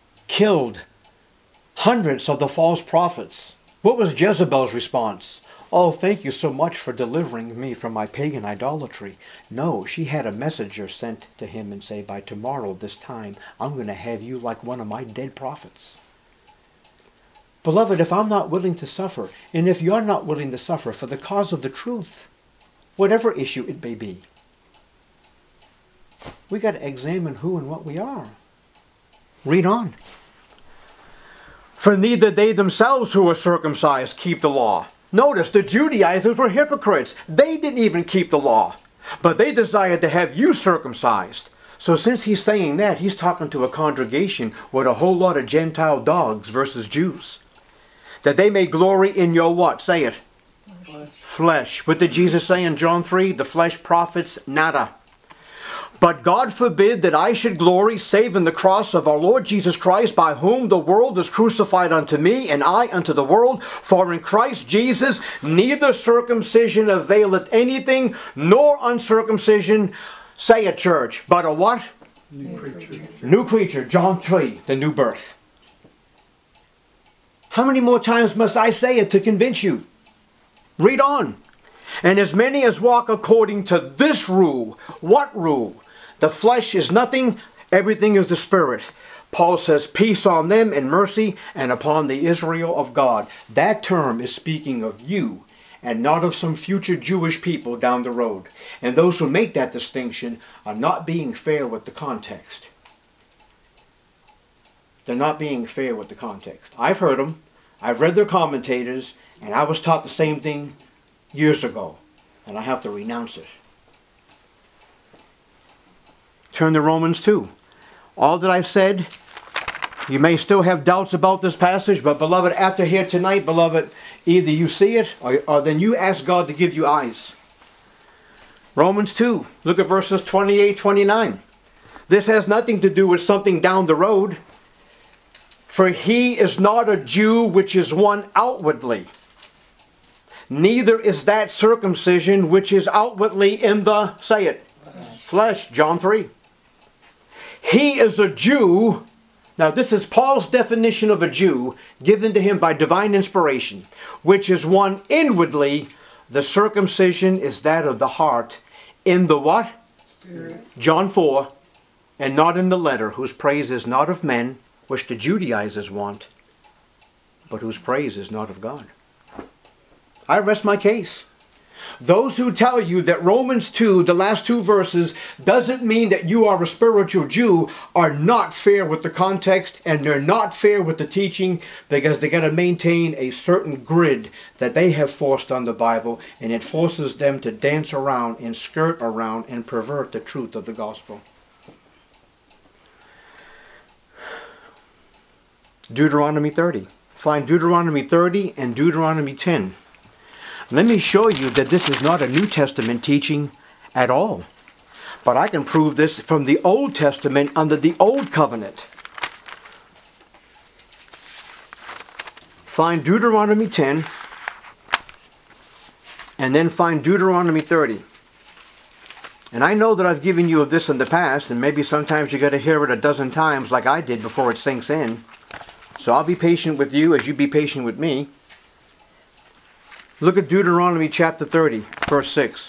killed hundreds of the false prophets. What was Jezebel's response? oh, thank you so much for delivering me from my pagan idolatry. No, she had a messenger sent to him and say, by tomorrow this time, I'm going to have you like one of my dead prophets. Beloved, if I'm not willing to suffer, and if you're not willing to suffer for the cause of the truth, whatever issue it may be, we got to examine who and what we are. Read on. For neither they themselves who are circumcised keep the law. Notice, the Judaizers were hypocrites. They didn't even keep the law. But they desired to have you circumcised. So since he's saying that, he's talking to a congregation with a whole lot of Gentile dogs versus Jews. That they may glory in your what? Say it. Flesh. Flesh. What did Jesus say in John three? The flesh profits nada. But God forbid that I should glory save in the cross of our Lord Jesus Christ, by whom the world is crucified unto me, and I unto the world. For in Christ Jesus neither circumcision availeth anything, nor uncircumcision, say it, church, but a what? New creature. New creature, John three, the new birth. How many more times must I say it to convince you? Read on. And as many as walk according to this rule. What rule? The flesh is nothing, everything is the Spirit. Paul says, peace on them and mercy, and upon the Israel of God. That term is speaking of you, and not of some future Jewish people down the road. And those who make that distinction are not being fair with the context. They're not being fair with the context. I've heard them, I've read their commentators, and I was taught the same thing years ago, and I have to renounce it. Turn to Romans two. All that I've said, you may still have doubts about this passage, but beloved, after here tonight, beloved, either you see it, or, or then you ask God to give you eyes. Romans two, look at verses twenty-eight, twenty-nine. This has nothing to do with something down the road. For he is not a Jew which is one outwardly. Neither is that circumcision which is outwardly in the, say it, flesh. flesh. John three. He is a Jew. Now this is Paul's definition of a Jew given to him by divine inspiration, which is one inwardly. The circumcision is that of the heart in the what? Spirit. John four. And not in the letter, whose praise is not of men, which the Judaizers want, but whose praise is not of God. I rest my case. Those who tell you that Romans two, the last two verses, doesn't mean that you are a spiritual Jew are not fair with the context, and they're not fair with the teaching, because they got to maintain a certain grid that they have forced on the Bible, and it forces them to dance around and skirt around and pervert the truth of the gospel. Deuteronomy thirty. Find Deuteronomy thirty and Deuteronomy ten. Let me show you that this is not a New Testament teaching at all. But I can prove this from the Old Testament under the Old Covenant. Find Deuteronomy ten and then find Deuteronomy thirty. And I know that I've given you of this in the past, and maybe sometimes you got to hear it a dozen times like I did before it sinks in. So I'll be patient with you as you be patient with me. Look at Deuteronomy chapter thirty, verse six.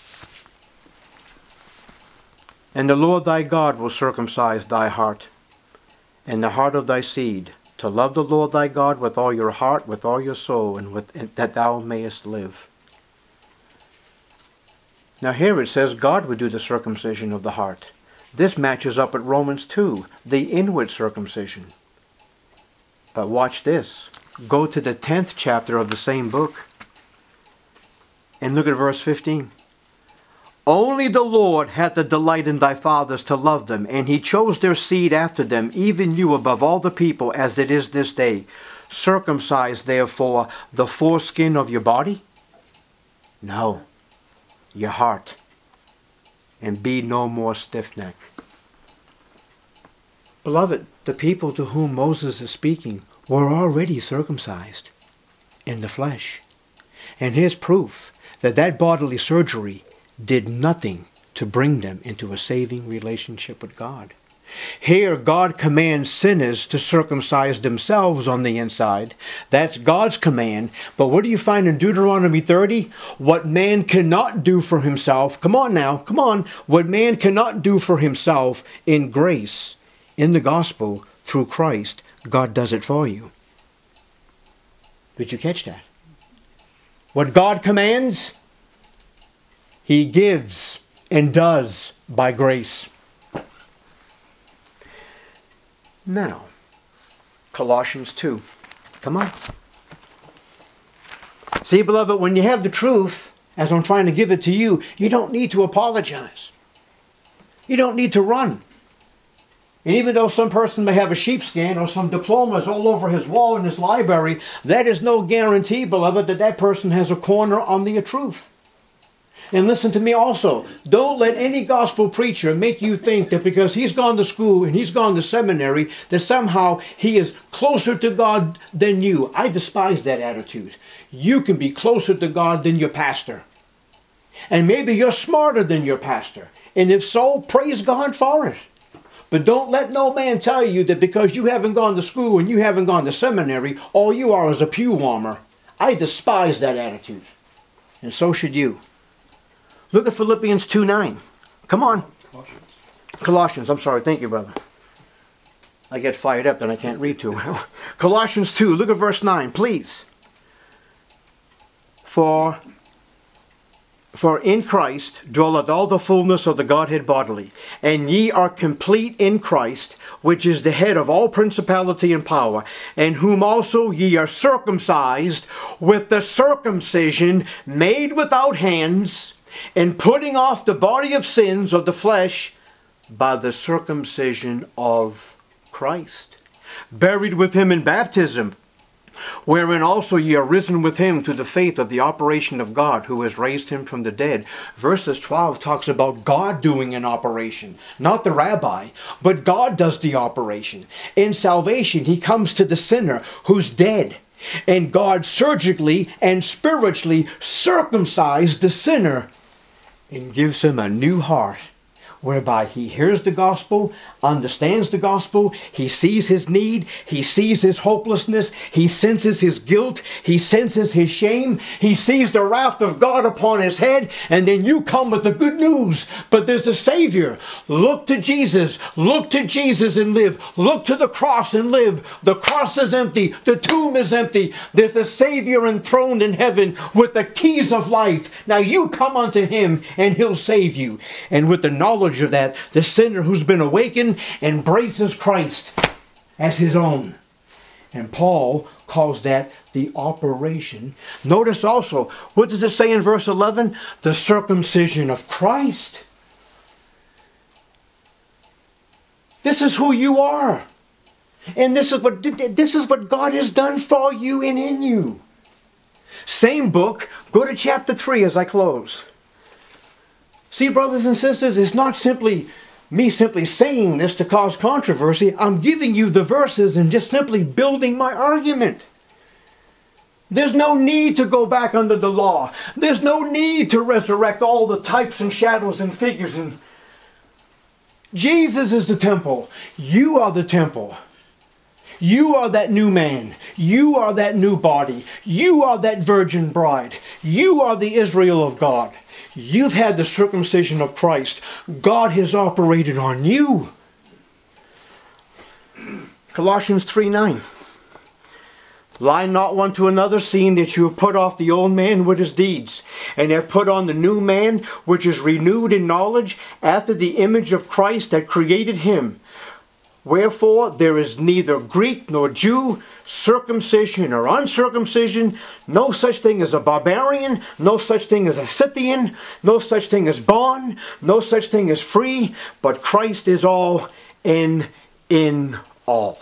And the Lord thy God will circumcise thy heart, and the heart of thy seed, to love the Lord thy God with all your heart, with all your soul, and with and that thou mayest live. Now here it says God would do the circumcision of the heart. This matches up at Romans two, the inward circumcision. But watch this. Go to the tenth chapter of the same book. And look at verse fifteen. Only the Lord hath the delight in thy fathers to love them, and he chose their seed after them, even you above all the people, as it is this day. Circumcise therefore the foreskin of your body? No, your heart. And be no more stiff-necked. Beloved, the people to whom Moses is speaking were already circumcised in the flesh. And here's proof that that bodily surgery did nothing to bring them into a saving relationship with God. Here, God commands sinners to circumcise themselves on the inside. That's God's command. But what do you find in Deuteronomy thirty? What man cannot do for himself, come on now, come on. What man cannot do for himself in grace, in the gospel, through Christ, God does it for you. Did you catch that? What God commands, He gives and does by grace. Now, Colossians two. Come on. See, beloved, when you have the truth, as I'm trying to give it to you, you don't need to apologize. You don't need to run. And even though some person may have a sheepskin or some diplomas all over his wall in his library, that is no guarantee, beloved, that that person has a corner on the truth. And listen to me also. Don't let any gospel preacher make you think that because he's gone to school and he's gone to seminary, that somehow he is closer to God than you. I despise that attitude. You can be closer to God than your pastor. And maybe you're smarter than your pastor. And if so, praise God for it. But don't let no man tell you that because you haven't gone to school and you haven't gone to seminary, all you are is a pew warmer. I despise that attitude. And so should you. Look at Philippians two nine. Come on. Colossians. Colossians. I'm sorry. Thank you, brother. I get fired up and I can't read too well. Colossians two. Look at verse nine, please. For, for in Christ dwelleth all the fullness of the Godhead bodily, and ye are complete in Christ, which is the head of all principality and power, and whom also ye are circumcised with the circumcision made without hands, and putting off the body of sins of the flesh by the circumcision of Christ, buried with him in baptism, wherein also ye are risen with him through the faith of the operation of God, who has raised him from the dead. Verses twelve talks about God doing an operation, not the rabbi, but God does the operation. In salvation, he comes to the sinner who's dead. And God surgically and spiritually circumcised the sinner and gives him a new heart, whereby he hears the gospel, understands the gospel, he sees his need, he sees his hopelessness, he senses his guilt, he senses his shame, he sees the wrath of God upon his head, and then you come with the good news. But there's a Savior. Look to Jesus. Look to Jesus and live. Look to the cross and live. The cross is empty. The tomb is empty. There's a Savior enthroned in heaven with the keys of life. Now you come unto him and he'll save you. And with the knowledge of that, the sinner who's been awakened embraces Christ as his own. And Paul calls that the operation. Notice also, what does it say in verse eleven? The circumcision of Christ. This is who you are. And this is what this is what God has done for you and in you. Same book. Go to chapter three as I close. See, brothers and sisters, it's not simply me simply saying this to cause controversy. I'm giving you the verses and just simply building my argument. There's no need to go back under the law. There's no need to resurrect all the types and shadows and figures. And Jesus is the temple. You are the temple. You are that new man. You are that new body. You are that virgin bride. You are the Israel of God. You've had the circumcision of Christ. God has operated on you. Colossians three nine. Lie not one to another, seeing that you have put off the old man with his deeds, and have put on the new man, which is renewed in knowledge, after the image of Christ that created him. Wherefore there is neither Greek nor Jew, circumcision or uncircumcision, no such thing as a barbarian, no such thing as a Scythian, no such thing as bond, no such thing as free, but Christ is all and in all.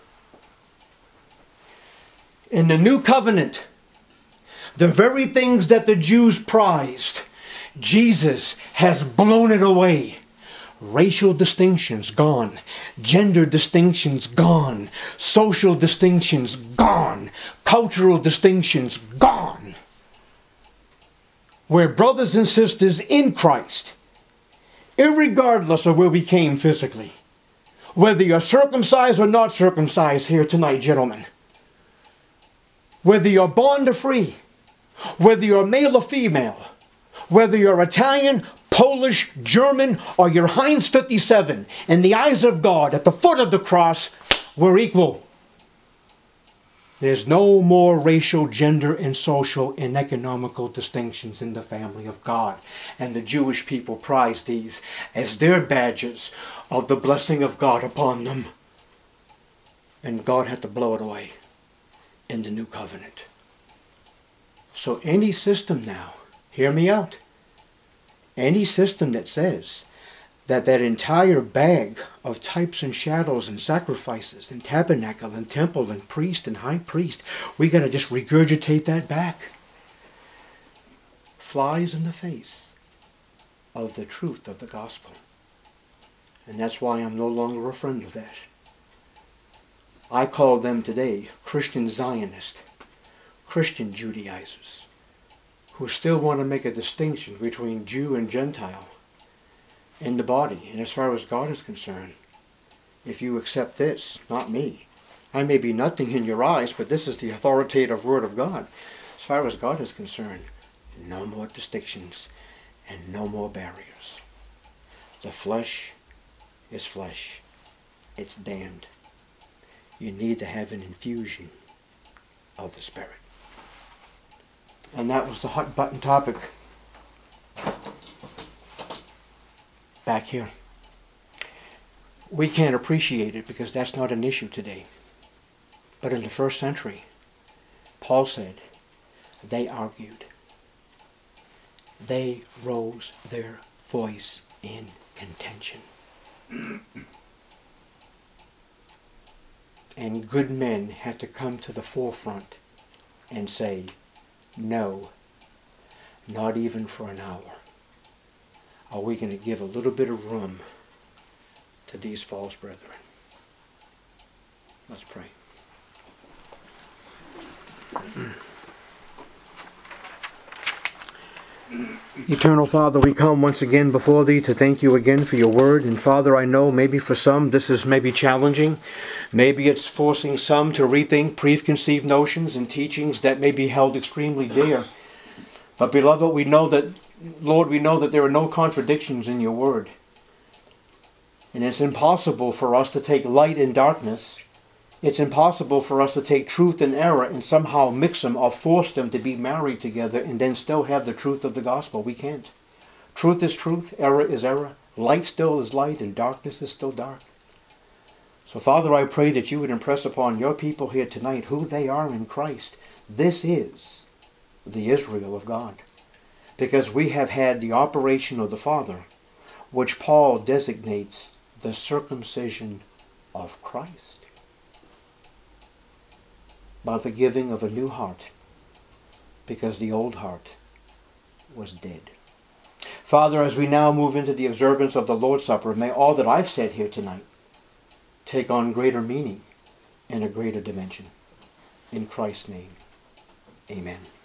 In the new covenant, the very things that the Jews prized, Jesus has blown it away. Racial distinctions gone. Gender distinctions gone. Social distinctions gone. Cultural distinctions gone. We're brothers and sisters in Christ, irregardless of where we came physically. Whether you're circumcised or not circumcised here tonight, gentlemen. Whether you're born to free, whether you're male or female, whether you're Italian, Polish, German, or you're Heinz fifty-seven, in the eyes of God, at the foot of the cross, we're equal. There's no more racial, gender, and social and economical distinctions in the family of God. And the Jewish people prize these as their badges of the blessing of God upon them. And God had to blow it away in the new covenant. So any system now, hear me out, any system that says that that entire bag of types and shadows and sacrifices and tabernacle and temple and priest and high priest, we got to just regurgitate that back, flies in the face of the truth of the gospel. And that's why I'm no longer a friend of that. I call them today Christian Zionists, Christian Judaizers, who still want to make a distinction between Jew and Gentile in the body. And as far as God is concerned, if you accept this, not me, I may be nothing in your eyes, but this is the authoritative word of God. As far as God is concerned, no more distinctions and no more barriers. The flesh is flesh. It's damned. You need to have an infusion of the Spirit. And that was the hot button topic back here. We can't appreciate it because that's not an issue today. But in the first century, Paul said, they argued. They rose their voice in contention. And good men had to come to the forefront and say, no, not even for an hour are we going to give a little bit of room to these false brethren. Let's pray. Eternal Father, we come once again before Thee to thank You again for Your word. And Father, I know maybe for some this is maybe challenging. Maybe it's forcing some to rethink preconceived notions and teachings that may be held extremely dear. But beloved, we know that, Lord, we know that there are no contradictions in Your word. And it's impossible for us to take light and darkness. It's impossible for us to take truth and error and somehow mix them or force them to be married together and then still have the truth of the gospel. We can't. Truth is truth, error is error. Light still is light and darkness is still dark. So Father, I pray that You would impress upon Your people here tonight who they are in Christ. This is the Israel of God. Because we have had the operation of the Father, which Paul designates the circumcision of Christ, by the giving of a new heart, because the old heart was dead. Father, as we now move into the observance of the Lord's Supper, may all that I've said here tonight take on greater meaning and a greater dimension. In Christ's name, amen.